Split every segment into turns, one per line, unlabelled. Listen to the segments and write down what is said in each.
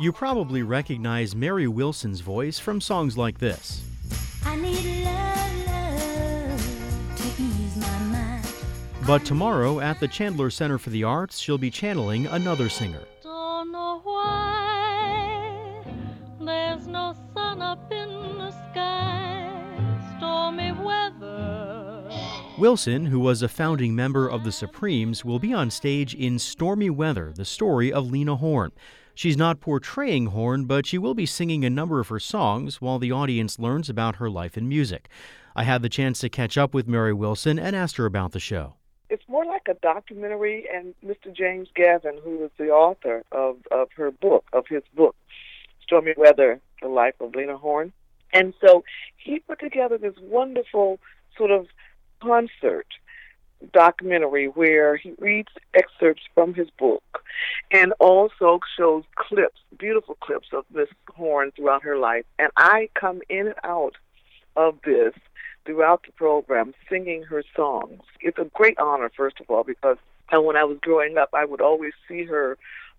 You probably recognize Mary Wilson's voice from songs like this.
I need love to ease my mind.
But tomorrow at the Chandler Center for the Arts, she'll be channeling another singer.
Don't know why there's no sun up in the sky, stormy weather.
Wilson, who was a founding member of the Supremes, will be on stage in Stormy Weather, the story of Lena Horne. She's not portraying Horne, but she will be singing a number of her songs while the audience learns about her life and music. I had the chance to catch up with Mary Wilson and asked her about the show.
It's more like a documentary, and Mr. James Gavin, who is the author of his book, Stormy Weather, The Life of Lena Horne. And so he put together this wonderful sort of concert documentary where he reads excerpts from his book and also shows clips, beautiful clips of Miss Horne throughout her life. And I come in and out of this throughout the program singing her songs. It's a great honor, first of all, because when I was growing up, I would always see her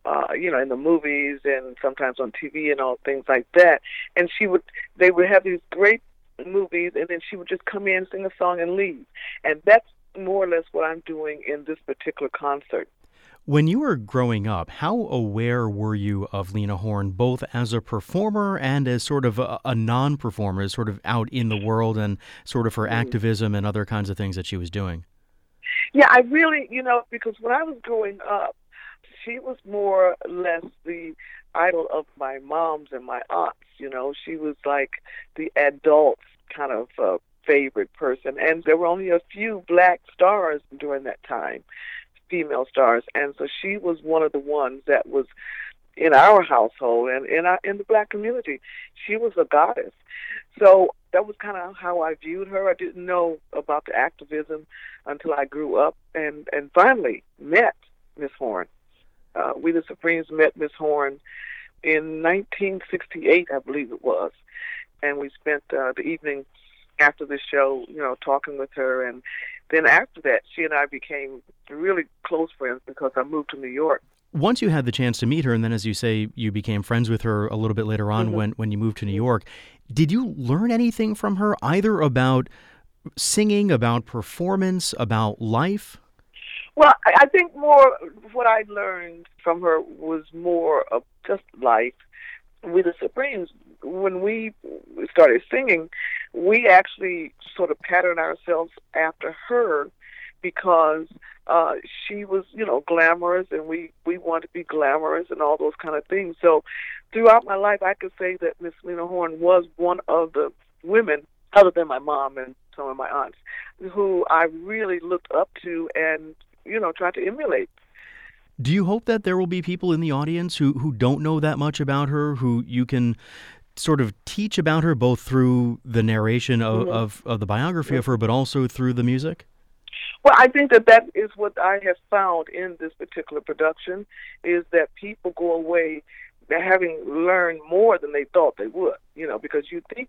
in the movies and sometimes on TV and all things like that. And they would have these great movies, and then she would just come in, sing a song, and leave. And that's more or less what I'm doing in this particular concert.
When you were growing up, how aware were you of Lena Horne, both as a performer and as sort of a non-performer, sort of out in the world and sort of her activism and other kinds of things that she was doing?
Yeah, I really, because when I was growing up, she was more or less the idol of my moms and my aunts. She was like the adult kind of favorite person. And there were only a few black stars during that time, female stars. And so she was one of the ones that was in our household and in the black community. She was a goddess. So that was kind of how I viewed her. I didn't know about the activism until I grew up and finally met Miss Horne. We the Supremes met Miss Horne in 1968, I believe it was. And we spent the evening after the show, talking with her. And then after that, she and I became really close friends because I moved to New York.
Once you had the chance to meet her, and then, as you say, you became friends with her a little bit later on when you moved to New York, did you learn anything from her, either about singing, about performance, about life?
Well, I think more what I learned from her was more of just life. With the Supremes, when we started singing, we actually sort of patterned ourselves after her because she was, glamorous, and we wanted to be glamorous and all those kind of things. So throughout my life, I could say that Miss Lena Horne was one of the women, other than my mom and some of my aunts, who I really looked up to and, tried to emulate.
Do you hope that there will be people in the audience who don't know that much about her, who you can sort of teach about her, both through the narration of the biography of her, but also through the music?
Well, I think that is what I have found in this particular production, is that people go away having learned more than they thought they would, because you think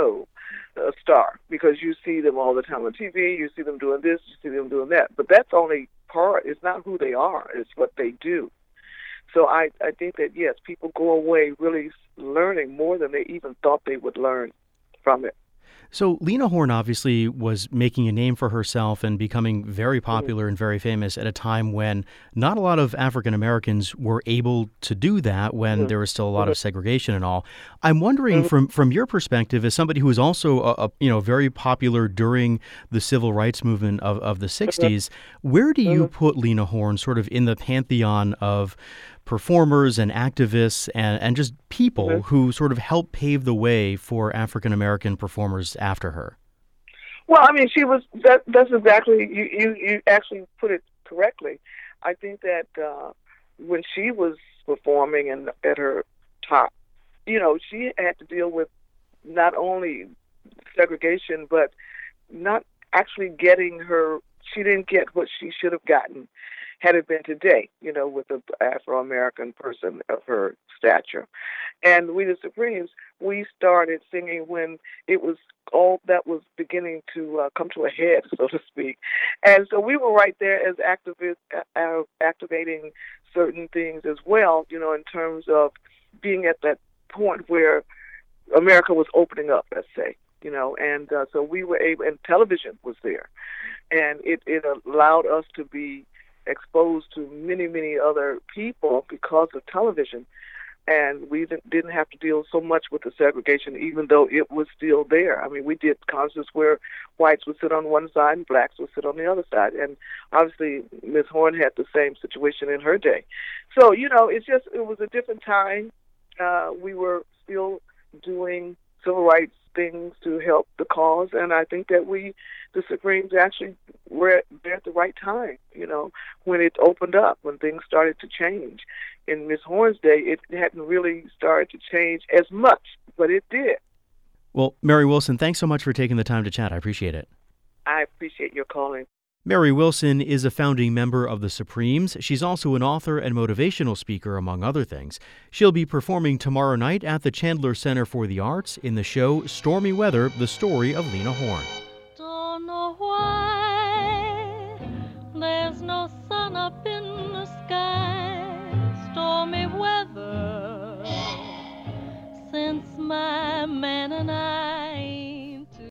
a star because you see them all the time on TV, you see them doing this, you see them doing that. But that's only part. It's not who they are. It's what they do. So I think that, yes, people go away really learning more than they even thought they would learn from it.
So Lena Horne obviously was making a name for herself and becoming very popular and very famous at a time when not a lot of African Americans were able to do that, when there was still a lot of segregation and all. I'm wondering, from your perspective, as somebody who was also very popular during the civil rights movement of the 60s, where do you put Lena Horne sort of in the pantheon of performers and activists and just people who sort of helped pave the way for African-American performers after her?
Well, I mean, she was, that's exactly, you actually put it correctly. I think that when she was performing and at her top, she had to deal with not only segregation, but not actually getting she didn't get what she should have gotten had it been today, with an Afro-American person of her stature. And we, the Supremes, we started singing when it was all that was beginning to come to a head, so to speak. And so we were right there as activists, activating certain things as well, in terms of being at that point where America was opening up, let's say, and so we were able, and television was there, and it allowed us to be exposed to many, many other people because of television. And we didn't have to deal so much with the segregation, even though it was still there. I mean, we did concerts where whites would sit on one side and blacks would sit on the other side. And obviously, Ms. Horne had the same situation in her day. So, it was a different time. We were still doing civil rights things to help the cause. And I think that the Supremes actually were there at the right time, when it opened up, when things started to change. In Ms. Horne's day, it hadn't really started to change as much, but it did.
Well, Mary Wilson, thanks so much for taking the time to chat. I appreciate it.
I appreciate your calling.
Mary Wilson is a founding member of the Supremes. She's also an author and motivational speaker, among other things. She'll be performing tomorrow night at the Chandler Center for the Arts in the show Stormy Weather, the story of Lena Horne.
Don't know why there's no sun up in the sky.